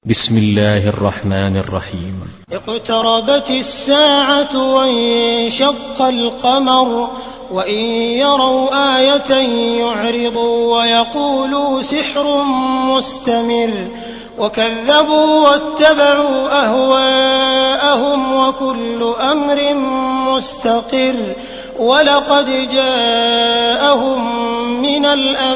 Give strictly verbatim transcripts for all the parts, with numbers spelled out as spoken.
بسم الله الرحمن الرحيم. اقتربت الساعة وانشق القمر وإن يروا آية يعرضوا ويقولوا سحر مستمر وكذبوا واتبعوا أهواءهم وكل أمر مستقر ولقد جاءهم من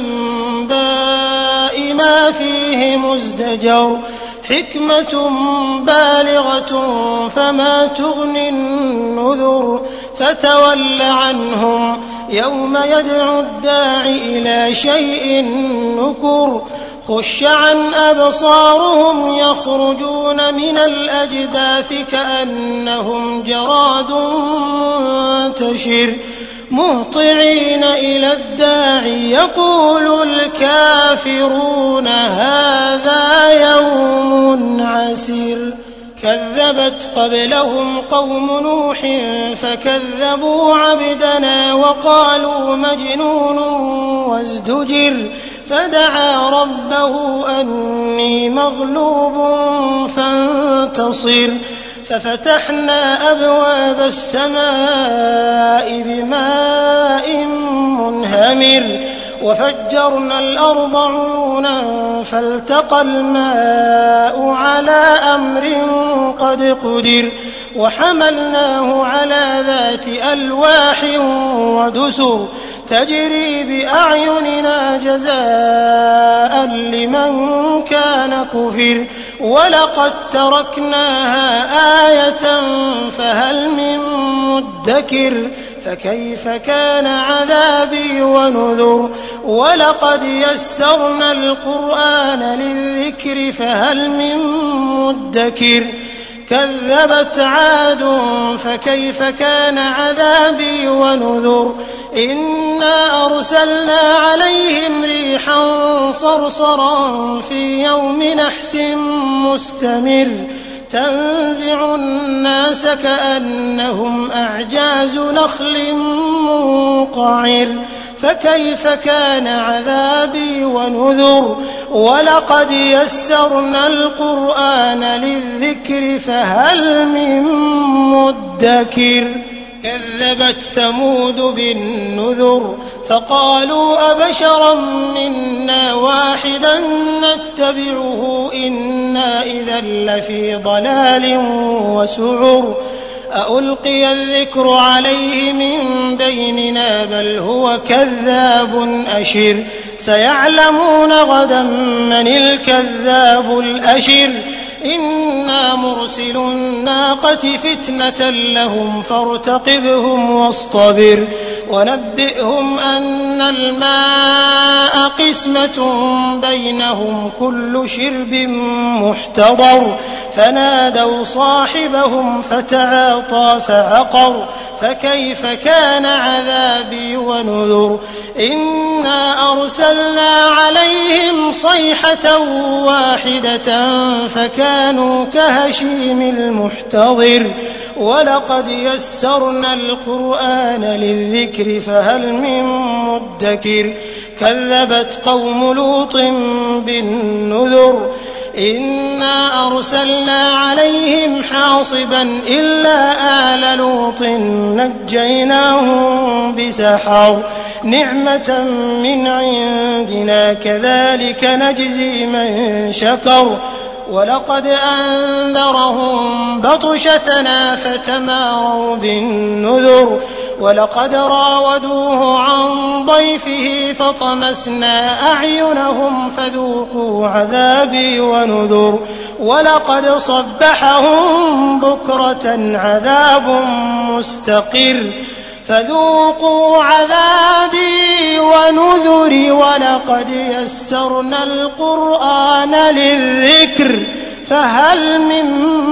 الأنباء ما فيه مزدجر حكمة بالغة فما تغني النذر فتول عنهم يوم يدعو الداع إلى شيء نكر خش عن أبصارهم يخرجون من الأجداث كأنهم جراد منتشر مهطعين إلى الداع يقول الكافرون هذا يوم عسير كذبت قبلهم قوم نوح فكذبوا عبدنا وقالوا مجنون وازدجر فدعا ربه أني مغلوب فانتصر ففتحنا أبواب السماء بماء منهمر وفجرنا الأرض عيونا فالتقى الماء على أمر قد قدر وحملناه على ذات ألواح ودسر تجري بأعيننا جزاء لمن كان كفر ولقد تركناها آية فهل من مدكر فكيف كان عذابي ونذر ولقد يسرنا القرآن للذكر فهل من مدكر كذبت عاد فكيف كان عذابي ونذر إنا أرسلنا عليهم ريحا صرصرا في يوم نحس مستمر تنزع الناس كأنهم أعجاز نخل منقعر فكيف كان عذابي ونذر ولقد يسرنا القرآن للذكر فهل من مدكر كذبت ثمود بالنذر فقالوا أبشرا منا واحدا نتبعه إنا إذا لفي ضلال وسعر أألقي الذكر عليه من بيننا بل هو كذاب أشر سيعلمون غدا من الكذاب الأشر إنا مرسل الناقة فتنة لهم فارتقبهم واصطبر ونبئهم أن الماء قسمة بينهم كل شرب محتضر فنادوا صاحبهم فتعاطى فعقر فكيف كان عذابي ونذر إنا أرسلنا عليهم صيحة واحدة فكانوا كهشيم المحتضر ولقد يسرنا القرآن للذكر فهل من مدكر كذبت قوم لوط بالنذر إنا أرسلنا عليهم حاصبا إلا آل لوط نجيناهم بسحر نعمة من عندنا كذلك نجزي من شكر ولقد أنذرهم بطشتنا فتماروا بالنذر ولقد راودوه عن ضيفه فطمسنا أعينهم فذوقوا عذابي ونذر ولقد صبحهم بكرة عذاب مستقر فذوقوا عذابي ونذري ولقد يسرنا القرآن للذكر فهل من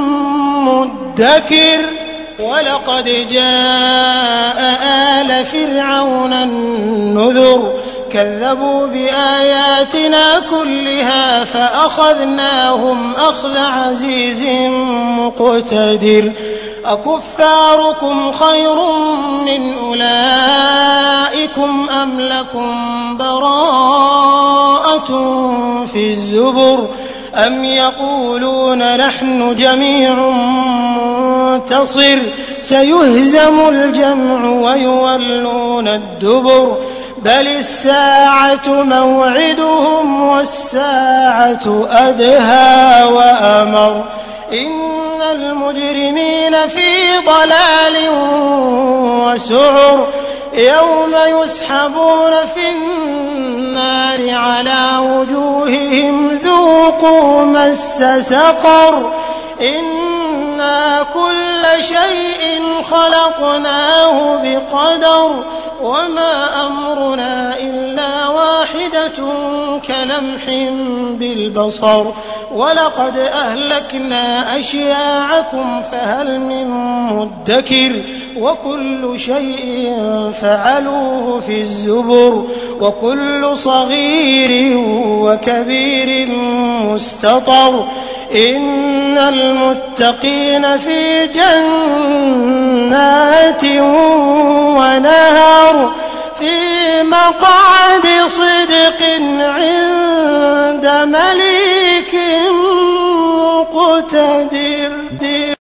مدكر ولقد جاء آل فرعون النذر كذبوا بآياتنا كلها فأخذناهم أخذ عزيز مقتدر أكفاركم خير من أولئكم أم لكم براءة في الزبر أم يقولون نحن جميع منتصر سيهزم الجمع ويولون الدبر بل الساعة موعدهم والساعة أدهى وأمر إن المجرمين في ضلال وسعر يوم يسحبون في النار على وجوههم ذوقوا مس سقر إنا كل شيء خلقناه بقدر وما أمرنا إلا واحدة كلمح بالبصر ولقد أهلكنا أشياعكم فهل من مدكر وكل شيء فعلوه في الزبر وكل صغير وكبير مستطر إن المتقين في جنات ونهر في مقعد صدق عند مليك مقتدر.